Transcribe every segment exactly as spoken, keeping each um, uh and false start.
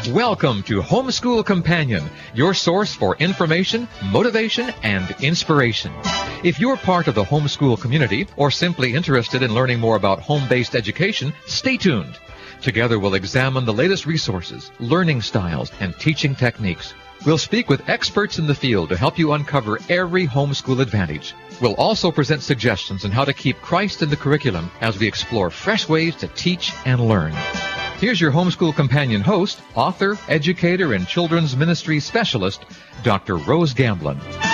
Welcome to Homeschool Companion, your source for information, motivation, and inspiration. If you're part of the homeschool community or simply interested in learning more about home-based education, stay tuned. Together we'll examine the latest resources, learning styles, and teaching techniques. We'll speak with experts in the field to help you uncover every homeschool advantage. We'll also present suggestions on how to keep Christ in the curriculum as we explore fresh ways to teach and learn. Here's your Homeschool Companion host, author, educator, and children's ministry specialist, Doctor Rose Gamblin.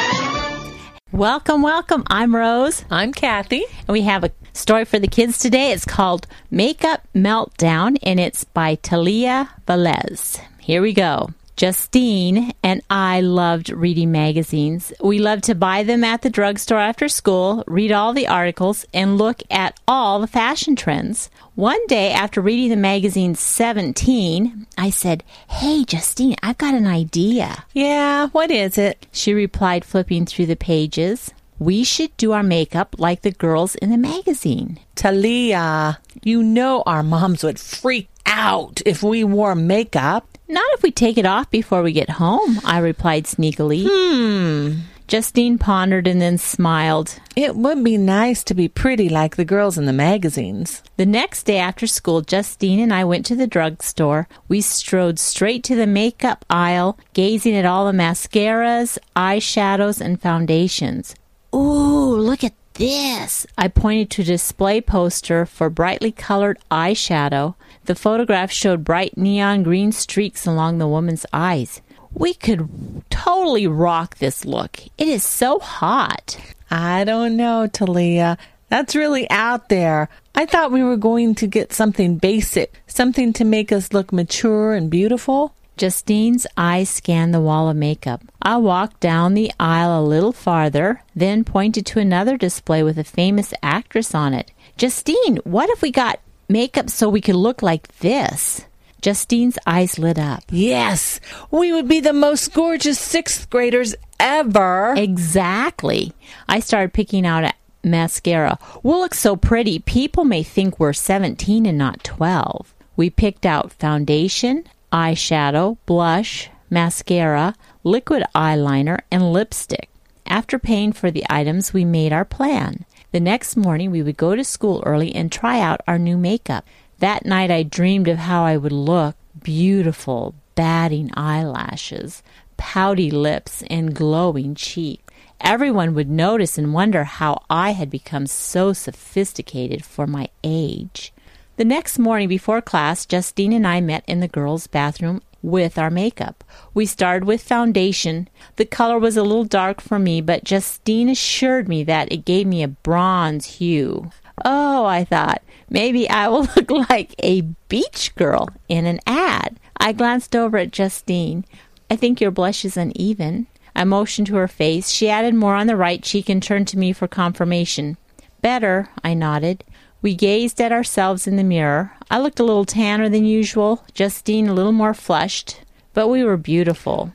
Welcome, welcome. I'm Rose. I'm Kathy. And we have a story for the kids today. It's called Makeup Meltdown, and it's by Talia Velez. Here we go. Justine and I loved reading magazines. We loved to buy them at the drugstore after school, read all the articles, and look at all the fashion trends. One day, after reading the magazine Seventeen, I said, "Hey, Justine, I've got an idea." Yeah, what is it? She replied, flipping through the pages. "We should do our makeup like the girls in the magazine." Talia, you know our moms would freak out if we wore makeup. "Not if we take it off before we get home," I replied sneakily. Hmm. Justine pondered and then smiled. It would be nice to be pretty like the girls in the magazines. The next day after school, Justine and I went to the drugstore. We strode straight to the makeup aisle, gazing at all the mascaras, eyeshadows, and foundations. "Ooh, look at this." I pointed to a display poster for brightly colored eyeshadow. The photograph showed bright neon green streaks along the woman's eyes. "We could totally rock this look. It is so hot." I don't know, Talia. That's really out there. I thought we were going to get something basic, something to make us look mature and beautiful. Justine's eyes scanned the wall of makeup. I walked down the aisle a little farther, then pointed to another display with a famous actress on it. "Justine, what if we got makeup so we could look like this?" Justine's eyes lit up. Yes, we would be the most gorgeous sixth graders ever. Exactly. I started picking out a mascara. "We'll look so pretty, people may think we're seventeen and not twelve. We picked out foundation, eyeshadow, blush, mascara, liquid eyeliner, and lipstick. After paying for the items, we made our plan. The next morning, we would go to school early and try out our new makeup. That night, I dreamed of how I would look. Beautiful, batting eyelashes, pouty lips, and glowing cheeks. Everyone would notice and wonder how I had become so sophisticated for my age." The next morning before class, Justine and I met in the girls' bathroom with our makeup. We started with foundation. The color was a little dark for me, but Justine assured me that it gave me a bronze hue. Oh, I thought, maybe I will look like a beach girl in an ad. I glanced over at Justine. "I think your blush is uneven." I motioned to her face. She added more on the right cheek and turned to me for confirmation. "Better," I nodded. We gazed at ourselves in the mirror. I looked a little tanner than usual, Justine a little more flushed, but we were beautiful.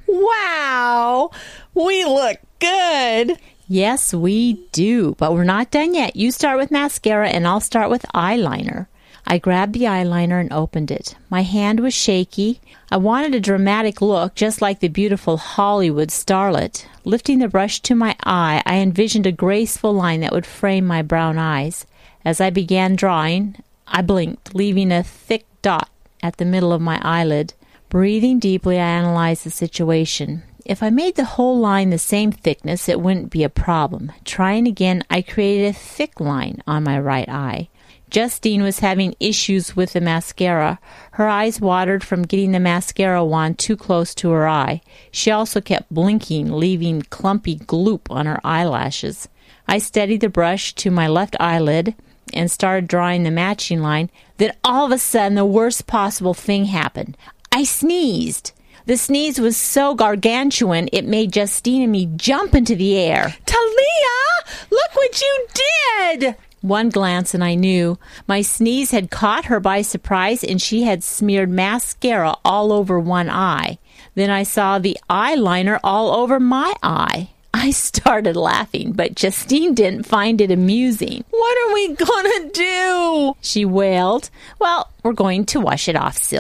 Wow, we look good. Yes, we do, but we're not done yet. You start with mascara and I'll start with eyeliner. I grabbed the eyeliner and opened it. My hand was shaky. I wanted a dramatic look, just like the beautiful Hollywood starlet. Lifting the brush to my eye, I envisioned a graceful line that would frame my brown eyes. As I began drawing, I blinked, leaving a thick dot at the middle of my eyelid. Breathing deeply, I analyzed the situation. If I made the whole line the same thickness, it wouldn't be a problem. Trying again, I created a thick line on my right eye. Justine was having issues with the mascara. Her eyes watered from getting the mascara wand too close to her eye. She also kept blinking, leaving clumpy gloop on her eyelashes. I steadied the brush to my left eyelid and started drawing the matching line. Then all of a sudden, the worst possible thing happened. I sneezed. The sneeze was so gargantuan, it made Justine and me jump into the air. "Talia, look what you did!" One glance and I knew. My sneeze had caught her by surprise and she had smeared mascara all over one eye. Then I saw the eyeliner all over my eye. I started laughing, but Justine didn't find it amusing. "What are we gonna do?" she wailed. "Well, we're going to wash it off, silly."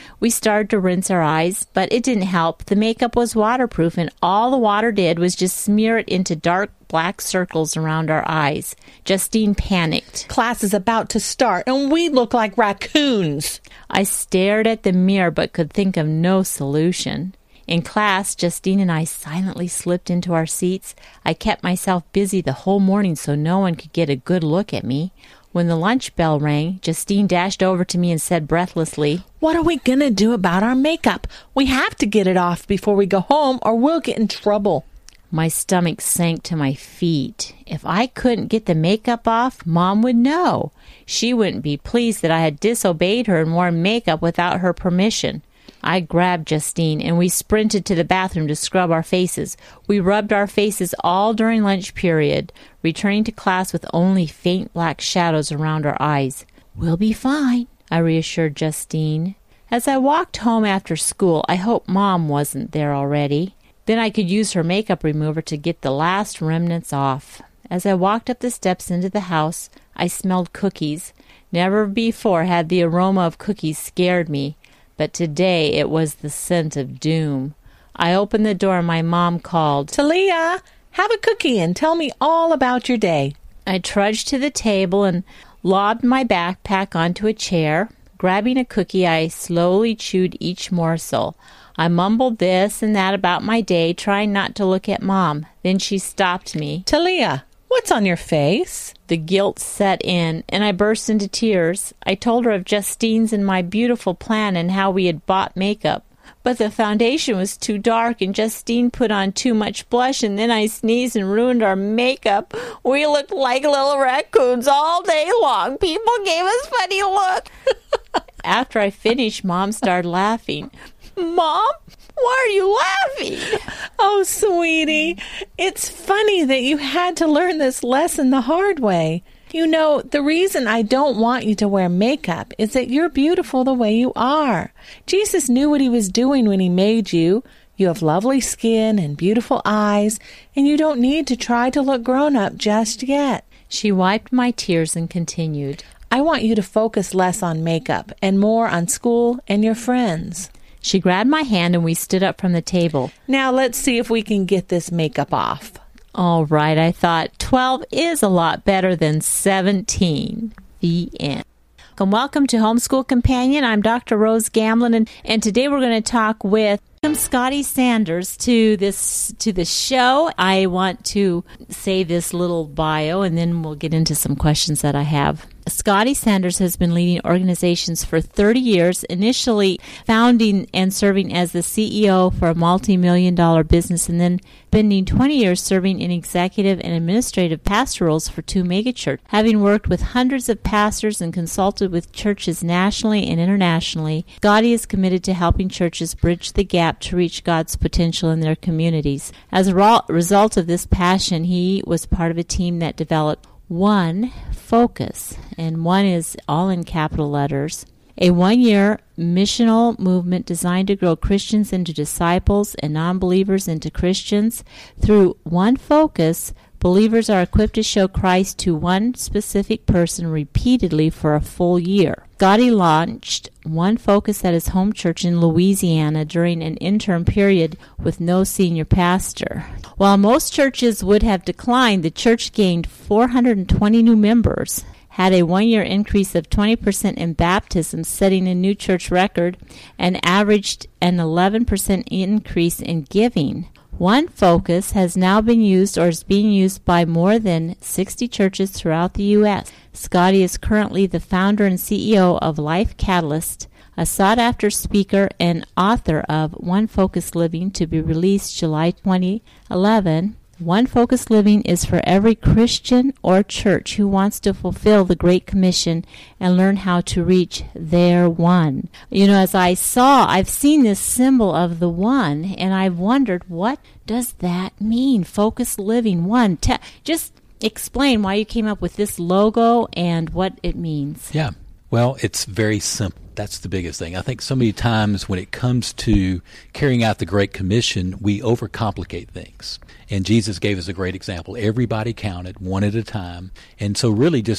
We started to rinse our eyes, but it didn't help. The makeup was waterproof, and all the water did was just smear it into dark black circles around our eyes. Justine panicked. Class is about to start, and we look like raccoons. I stared at the mirror, but could think of no solution. In class, Justine and I silently slipped into our seats. I kept myself busy the whole morning so no one could get a good look at me. When the lunch bell rang, Justine dashed over to me and said breathlessly, "What are we going to do about our makeup? We have to get it off before we go home or we'll get in trouble." My stomach sank to my feet. If I couldn't get the makeup off, Mom would know. She wouldn't be pleased that I had disobeyed her and worn makeup without her permission. I grabbed Justine, and we sprinted to the bathroom to scrub our faces. We rubbed our faces all during lunch period, returning to class with only faint black shadows around our eyes. "We'll be fine," I reassured Justine. As I walked home after school, I hoped Mom wasn't there already. Then I could use her makeup remover to get the last remnants off. As I walked up the steps into the house, I smelled cookies. Never before had the aroma of cookies scared me. But today it was the scent of doom. I opened the door and my mom called, "Talia, have a cookie and tell me all about your day." I trudged to the table and lobbed my backpack onto a chair. Grabbing a cookie, I slowly chewed each morsel. I mumbled this and that about my day, trying not to look at Mom. Then she stopped me. "Talia, what's on your face?" The guilt set in, and I burst into tears. I told her of Justine's and my beautiful plan and how we had bought makeup. But the foundation was too dark, and Justine put on too much blush, and then I sneezed and ruined our makeup. We looked like little raccoons all day long. People gave us funny looks. After I finished, Mom started laughing. "Mom, why are you laughing?" "Oh, sweetie, it's funny that you had to learn this lesson the hard way. You know, the reason I don't want you to wear makeup is that you're beautiful the way you are. Jesus knew what he was doing when he made you. You have lovely skin and beautiful eyes, and you don't need to try to look grown up just yet." She wiped my tears and continued, "I want you to focus less on makeup and more on school and your friends." She grabbed my hand and we stood up from the table. "Now let's see if we can get this makeup off." All right, I thought, twelve is a lot better than seventeen. The end. Welcome, welcome to Homeschool Companion. I'm Doctor Rose Gamblin, and, and today we're going to talk with Scotty Sanders to this to the show. I want to say this little bio, and then we'll get into some questions that I have. Scotty Sanders has been leading organizations for thirty years, initially founding and serving as the C E O for a multi-million dollar business, and then spending twenty years serving in executive and administrative pastorals for two megachurches. Having worked with hundreds of pastors and consulted with churches nationally and internationally, Scotty is committed to helping churches bridge the gap to reach God's potential in their communities. As a ro- result of this passion, he was part of a team that developed One Focus, and one is all in capital letters, a one-year missional movement designed to grow Christians into disciples and non-believers into Christians. Through One Focus, believers are equipped to show Christ to one specific person repeatedly for a full year. Scotty launched One Focus at his home church in Louisiana during an interim period with no senior pastor. While most churches would have declined, the church gained four hundred twenty new members, had a one-year increase of twenty percent in baptisms, setting a new church record, and averaged an eleven percent increase in giving. One Focus has now been used or is being used by more than sixty churches throughout the U S Scotty is currently the founder and C E O of Life Catalyst, a sought-after speaker and author of One Focus Living, to be released July twenty eleven. One Focus Living is for every Christian or church who wants to fulfill the Great Commission and learn how to reach their one. You know, as I saw, I've seen this symbol of the one, and I've wondered, what does that mean? Focus Living, one. Te- just explain why you came up with this logo and what it means. Yeah, well, it's very simple. That's the biggest thing. I think so many times when it comes to carrying out the Great Commission, we overcomplicate things. And Jesus gave us a great example. Everybody counted one at a time. And so really just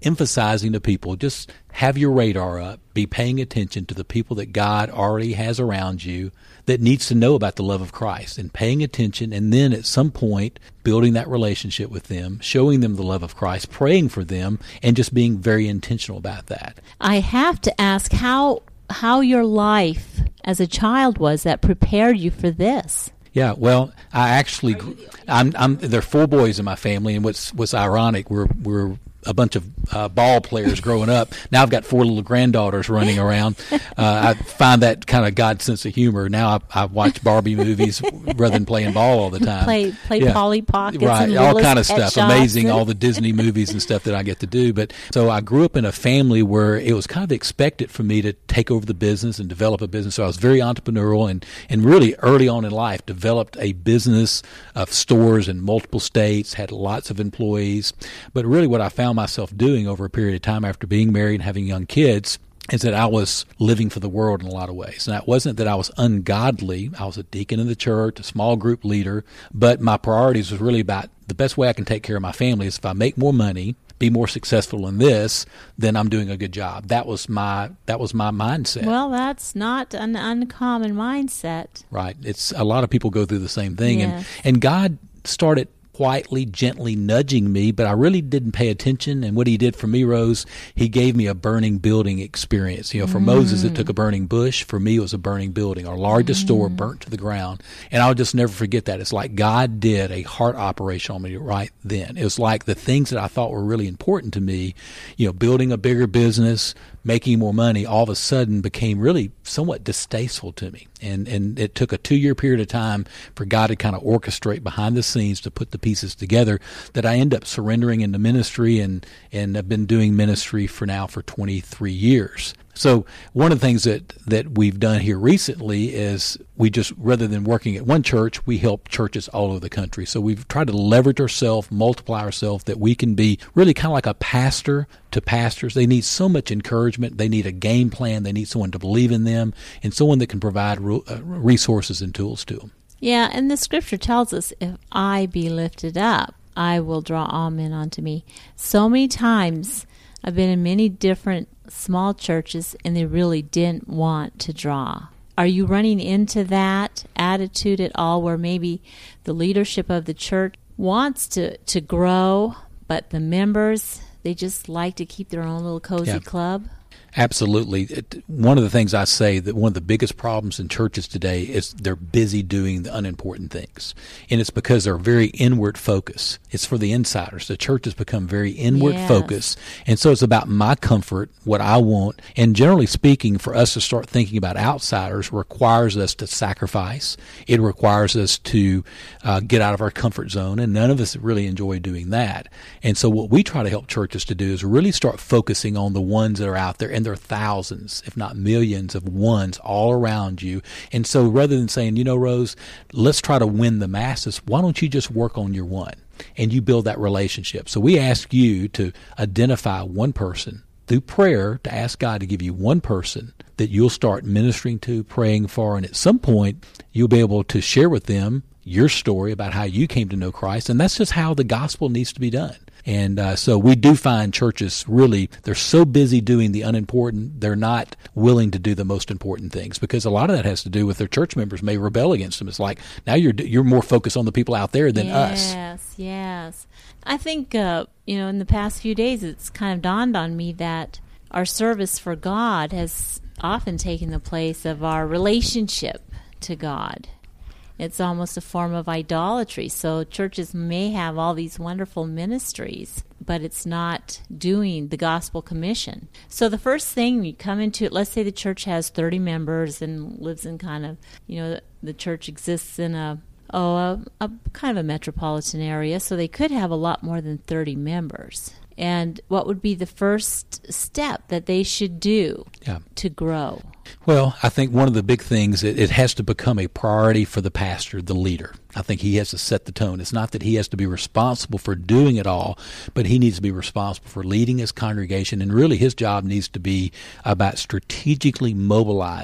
emphasizing to people, just have your radar up, be paying attention to the people that God already has around you that needs to know about the love of Christ, and paying attention, and then at some point building that relationship with them, showing them the love of Christ, praying for them, and just being very intentional about that. I have to ask how how your life as a child was that prepared you for this. Yeah, well, I actually, I'm, I'm, there are four boys in my family, and what's what's ironic, we're we're a bunch of uh, ball players growing up. Now I've got four little granddaughters running around. Uh, I find that kind of God's sense of humor. Now I, I watch Barbie movies rather than playing ball all the time. Play play yeah. Polly Pockets, right? And all Littlest kind of Pet stuff. Shops. Amazing, all the Disney movies and stuff that I get to do. But so I grew up in a family where it was kind of expected for me to take over the business and develop a business. So I was very entrepreneurial, and and really early on in life developed a business of stores in multiple states. Had lots of employees, but really what I found myself doing over a period of time after being married and having young kids is that I was living for the world in a lot of ways. And it wasn't that I was ungodly. I was a deacon in the church, a small group leader, but my priorities was really about the best way I can take care of my family is if I make more money, be more successful in this, then I'm doing a good job. That was my that was my mindset. Well, that's not an uncommon mindset. Right. It's a lot of people go through the same thing. Yes. And and God started quietly, gently nudging me, but I really didn't pay attention. And what he did for me, Rose, he gave me a burning building experience. You know, for mm. Moses, it took a burning bush. For me, it was a burning building. Our largest mm. store burnt to the ground. And I'll just never forget that. It's like God did a heart operation on me right then. It was like the things that I thought were really important to me, you know, building a bigger business, making more money, all of a sudden became really somewhat distasteful to me. And and it took a two-year period of time for God to kind of orchestrate behind the scenes to put the pieces together that I end up surrendering into ministry, and, and I've been doing ministry for now for twenty-three years. So one of the things that, that we've done here recently is we just, rather than working at one church, we help churches all over the country. So we've tried to leverage ourselves, multiply ourselves, that we can be really kind of like a pastor to pastors. They need so much encouragement. They need a game plan. They need someone to believe in them, and someone that can provide resources and tools to them. Yeah, and the scripture tells us, if I be lifted up, I will draw all men unto me. So many times I've been in many different small churches, and they really didn't want to draw. Are you running into that attitude at all, where maybe the leadership of the church wants to, to grow, but the members, they just like to keep their own little cozy yeah. club? Absolutely. It, one of the things I say that one of the biggest problems in churches today is they're busy doing the unimportant things. And it's because they're very inward focused. It's for the insiders. The church has become very inward yes. focused. And so it's about my comfort, what I want. And generally speaking, for us to start thinking about outsiders requires us to sacrifice. It requires us to uh, get out of our comfort zone. And none of us really enjoy doing that. And so what we try to help churches to do is really start focusing on the ones that are out there. And there are thousands, if not millions, of ones all around you. And so rather than saying, you know, Rose, let's try to win the masses, why don't you just work on your one and you build that relationship? So we ask you to identify one person through prayer, to ask God to give you one person that you'll start ministering to, praying for, and at some point you'll be able to share with them your story about how you came to know Christ. And that's just how the gospel needs to be done. And uh, so we do find churches really, they're so busy doing the unimportant, they're not willing to do the most important things, because a lot of that has to do with their church members may rebel against them. It's like, now you're you're more focused on the people out there than yes, us. Yes, yes. I think, uh, you know, in the past few days, it's kind of dawned on me that our service for God has often taken the place of our relationship to God. It's almost a form of idolatry. So churches may have all these wonderful ministries, but it's not doing the gospel commission. So the first thing you come into it, let's say the church has thirty members and lives in kind of, you know, the church exists in a, oh, a, a kind of a metropolitan area, so they could have a lot more than thirty members. And what would be the first step that they should do yeah. to grow? Well, I think one of the big things, it, it has to become a priority for the pastor, the leader. I think he has to set the tone. It's not that he has to be responsible for doing it all, but he needs to be responsible for leading his congregation. And really his job needs to be about strategically mobilizing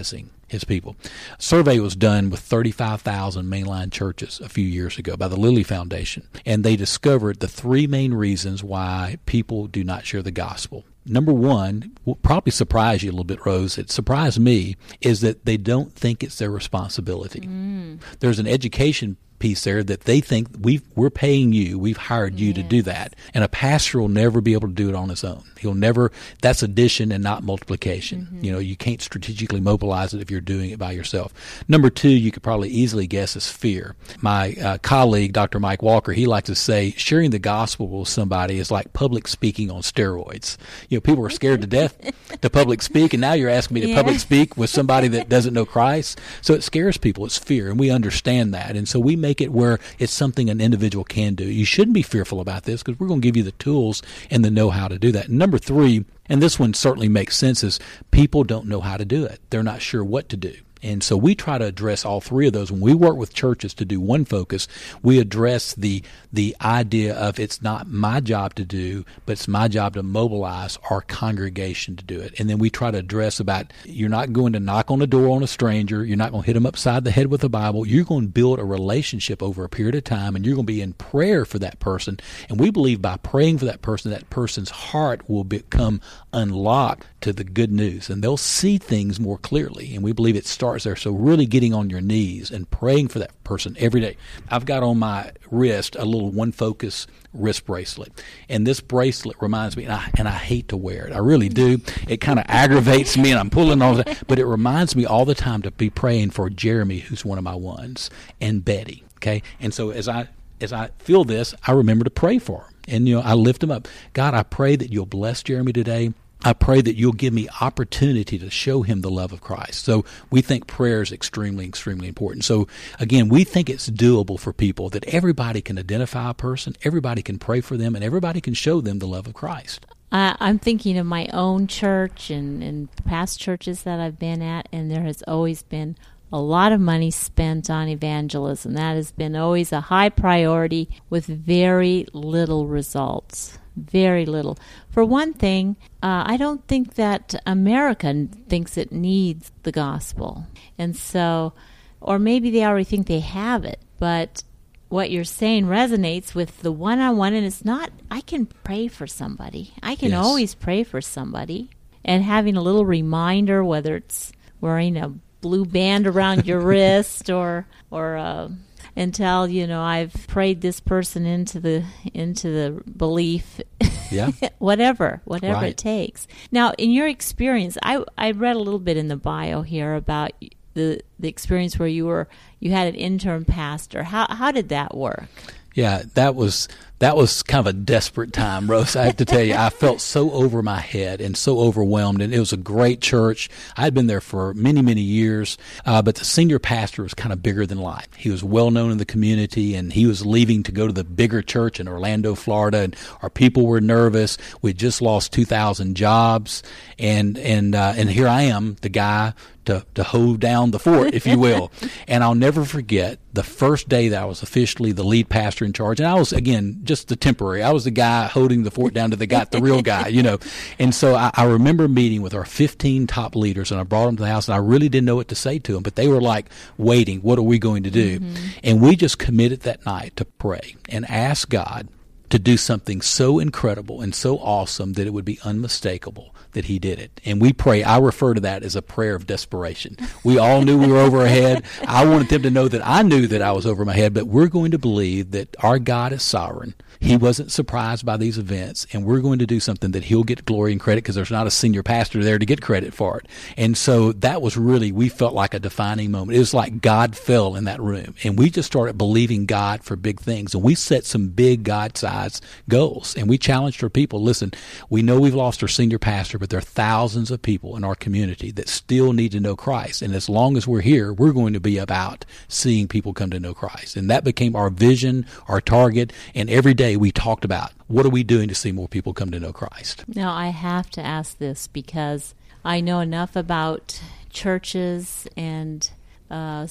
his people. A survey was done with thirty-five thousand mainline churches a few years ago by the Lilly Foundation, and they discovered the three main reasons why people do not share the gospel. Number one, will probably surprise you a little bit, Rose. It surprised me, is that they don't think it's their responsibility. Mm. There's an education piece there that they think we've, we're paying you, we've hired you yes. to do that. And a pastor will never be able to do it on his own. He'll never, that's addition and not multiplication. Mm-hmm. You know, you can't strategically mobilize it if you're doing it by yourself. Number two, you could probably easily guess is fear. My uh, colleague, Doctor Mike Walker, he likes to say sharing the gospel with somebody is like public speaking on steroids. You know, people are scared to death to public speak, and now you're asking me to yeah. public speak with somebody that doesn't know Christ. So it scares people. It's fear, and we understand that. And so we make it where it's something an individual can do. You shouldn't be fearful about this because we're going to give you the tools and the know-how to do that. And number three, and this one certainly makes sense, is people don't know how to do it. They're not sure what to do. And so we try to address all three of those. When we work with churches to do one focus, we address the the idea of it's not my job to do, but it's my job to mobilize our congregation to do it. And then we try to address about you're not going to knock on the door on a stranger. You're not going to hit them upside the head with the Bible. You're going to build a relationship over a period of time, and you're going to be in prayer for that person. And we believe by praying for that person, that person's heart will become unlocked to the good news, and they'll see things more clearly. And we believe it starts there. So really getting on your knees and praying for that person every day. I've got on my wrist a little One Focus wrist bracelet, and this bracelet reminds me, and I, and I hate to wear it. I really do. It kind of aggravates me, and I'm pulling all that, but it reminds me all the time to be praying for Jeremy, who's one of my ones, and Betty. Okay, and so as I as I feel this, I remember to pray for them, and you know I lift them up. God, I pray that you'll bless Jeremy today. I pray that you'll give me opportunity to show him the love of Christ. So we think prayer is extremely, extremely important. So again, we think it's doable for people that everybody can identify a person, everybody can pray for them, and everybody can show them the love of Christ. Uh, I'm thinking of my own church and, and past churches that I've been at, and there has always been a lot of money spent on evangelism. That has been always a high priority with very little results. Very little. For one thing, uh, I don't think that America thinks it needs the gospel. And so, or maybe they already think they have it, but what you're saying resonates with the one-on-one, and it's not, I can pray for somebody. I can yes. always pray for somebody. And having a little reminder, whether it's wearing a blue band around your wrist or, or, uh, until, you know, I've prayed this person into the into the belief, yeah. whatever, whatever right. it takes. Now, in your experience, I I read a little bit in the bio here about the the experience where you were you had an intern pastor. How how did that work? Yeah, that was that was kind of a desperate time, Rose. I have to tell you, I felt so over my head and so overwhelmed, and it was a great church. I had been there for many, many years, uh, but the senior pastor was kind of bigger than life. He was well known in the community, and he was leaving to go to the bigger church in Orlando, Florida, and our people were nervous. We just lost two thousand jobs, and and uh, and here I am, the guy to to hold down the fort, if you will. And I'll never forget the first day that I was officially the lead pastor in charge, and I was, again, just the temporary. I was the guy holding the fort down to the guy, the real guy, you know. And so I, I remember meeting with our fifteen top leaders, and I brought them to the house, and I really didn't know what to say to them, but they were like waiting. What are we going to do? Mm-hmm. And we just committed that night to pray and ask God to do something so incredible and so awesome that it would be unmistakable that he did it. And we pray, I refer to that as a prayer of desperation. We all knew we were over our head. I wanted them to know that I knew that I was over my head, but we're going to believe that our God is sovereign. He wasn't surprised by these events, and we're going to do something that he'll get glory and credit because there's not a senior pastor there to get credit for it. And so that was really, we felt like a defining moment. It was like God fell in that room, and we just started believing God for big things. And we set some big God-sized goals, and we challenged our people, listen, we know we've lost our senior pastor, but there are thousands of people in our community that still need to know Christ. And as long as we're here, we're going to be about seeing people come to know Christ. And that became our vision, our target, and every day we talked about what are we doing to see more people come to know Christ. Now, I have to ask this because I know enough about churches and uh,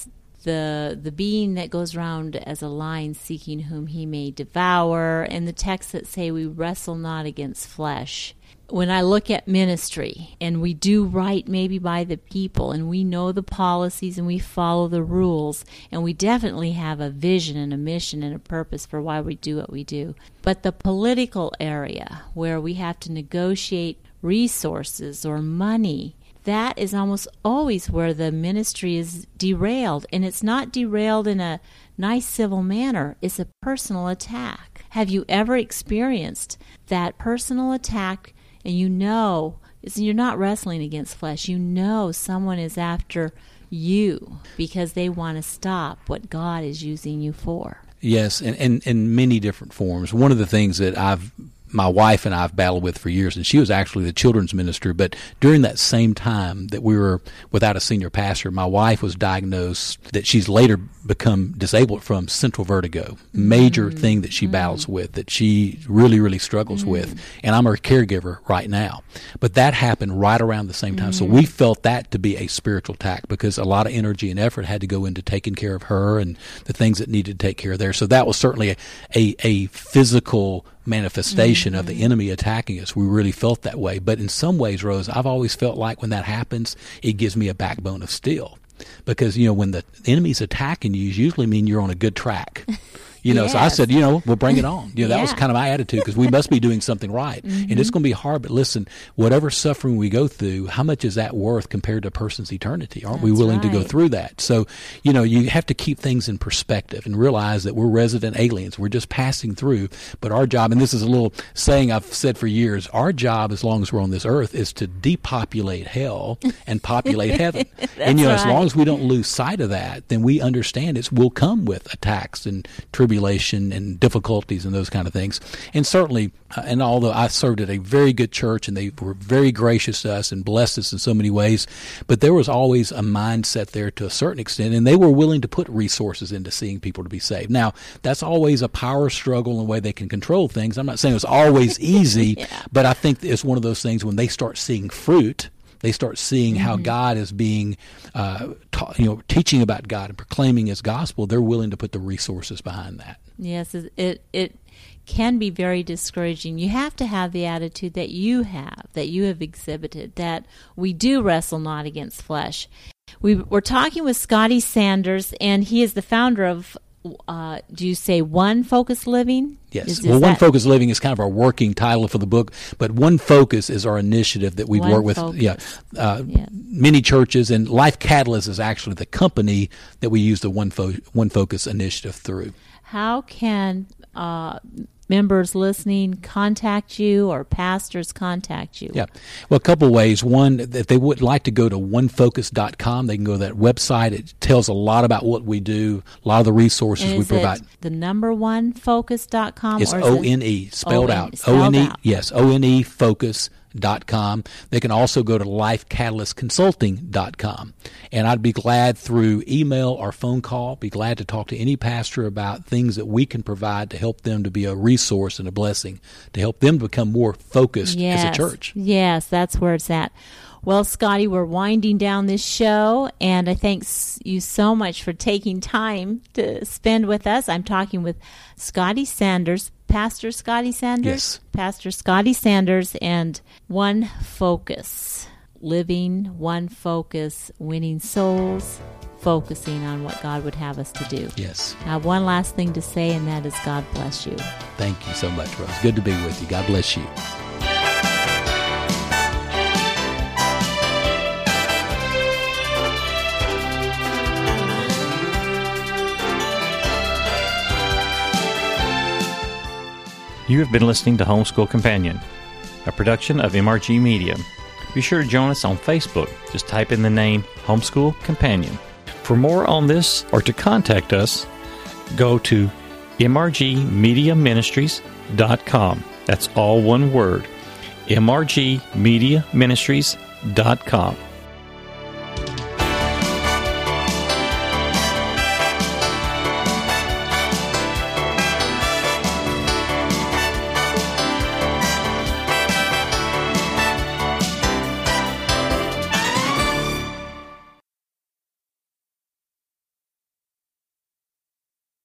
the the being that goes around as a lion seeking whom he may devour, and the texts that say we wrestle not against flesh. when I look at ministry and we do right maybe by the people and we know the policies and we follow the rules and we definitely have a vision and a mission and a purpose for why we do what we do. But the political area where we have to negotiate resources or money, that is almost always where the ministry is derailed. And it's not derailed in a nice civil manner. It's a personal attack. Have you ever experienced that personal attack? And you know, you're not wrestling against flesh. You know someone is after you because they want to stop what God is using you for. Yes, and in and many different forms. One of the things that I've my wife and I have battled with for years, and she was actually the children's minister, but during that same time that we were without a senior pastor, my wife was diagnosed that she's later become disabled from central vertigo, major mm-hmm. thing that she battles mm-hmm. with, that she really, really struggles mm-hmm. with, and I'm her caregiver right now. But that happened right around the same time, mm-hmm. so we felt that to be a spiritual attack because a lot of energy and effort had to go into taking care of her and the things that needed to take care of there. So that was certainly a, a, a physical manifestation mm-hmm. of the enemy attacking us. We really felt that way. But in some ways, Rose, I've always felt like when that happens, it gives me a backbone of steel. Because, you know, when the enemy's attacking you, it usually mean you're on a good track. You know, yes. So I said, you know, we'll bring it on. You know, that yeah. was kind of my attitude because we must be doing something right. Mm-hmm. And it's going to be hard, but listen, whatever suffering we go through, how much is that worth compared to a person's eternity? Aren't That's we willing right. to go through that? So, you know, you have to keep things in perspective and realize that we're resident aliens. We're just passing through. But our job, and this is a little saying I've said for years, our job as long as we're on this earth is to depopulate hell and populate heaven. And, you know, right. as long as we don't lose sight of that, then we understand it will come with attacks and tribulations and difficulties and those kind of things. And certainly, uh, and although I served at a very good church and they were very gracious to us and blessed us in so many ways, but there was always a mindset there to a certain extent, and they were willing to put resources into seeing people to be saved. Now, that's always a power struggle in the way they can control things. I'm not saying it's always easy, yeah. but I think it's one of those things when they start seeing fruit, they start seeing mm-hmm. how God is being, uh, ta- you know, teaching about God and proclaiming His gospel. They're willing to put the resources behind that. Yes, it it can be very discouraging. You have to have the attitude that you have, that you have exhibited, that we do wrestle not against flesh. We we're talking with Scotty Sanders, and he is the founder of. Uh, do you say One Focus Living? Yes. Is, is well, that... One Focus Living is kind of our working title for the book, but One Focus is our initiative that we work with yeah, uh, yeah. many churches, and Life Catalyst is actually the company that we use the One, Fo- One Focus initiative through. How can uh, members listening contact you or pastors contact you? Yeah. Well, a couple ways. One, if they would like to go to one focus dot com, they can go to that website. It tells a lot about what we do, a lot of the resources we provide. It the number one focus dot com? It's O N E, spelled out. O N E, yes, O N E focus dot com. They can also go to life catalyst consulting dot com. And I'd be glad through email or phone call, be glad to talk to any pastor about things that we can provide to help them to be a resource and a blessing, to help them become more focused yes. as a church. Yes, that's where it's at. Well, Scotty, we're winding down this show, and I thank you so much for taking time to spend with us. I'm talking with Scotty Sanders, Pastor Scotty Sanders? Yes. Pastor Scotty Sanders, and One Focus, living one focus, winning souls, focusing on what God would have us to do. Yes. I have one last thing to say, and that is God bless you. Thank you so much, Rose. Good to be with you. God bless you. You have been listening to Homeschool Companion, a production of M R G Media. Be sure to join us on Facebook. Just type in the name Homeschool Companion. For more on this or to contact us, go to m r g media ministries dot com. That's all one word, m r g media ministries dot com.